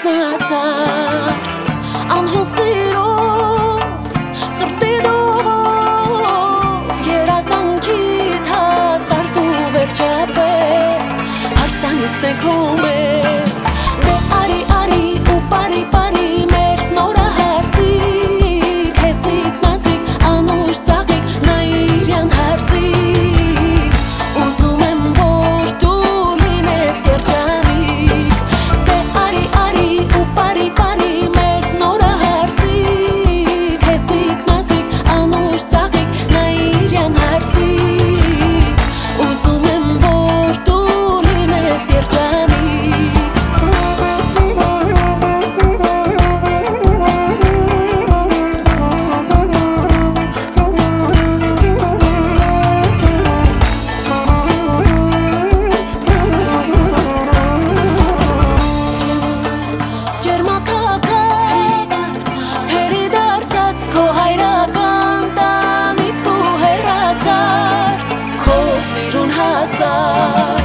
Ուսնացար անհոսիրով սրտիդով երազանքիդ հասարդ ու վերջապես հարսանիքն է քո մեծ դե արի արի ու բարի բարի մեր նորահարսիկ հեսիկ նազիկ անուշ ծաղիկ նայիրյան հարսիկ ուզում եմ որ դու լինես երջանիկ դե արի արի ու բարի բարի մեր նորահարսիկ հեսիկ նազիկ անուշ ծաղիկ նայիրյան հարսիկ ուզում եմ որ դու լինես երջանիկ Հասար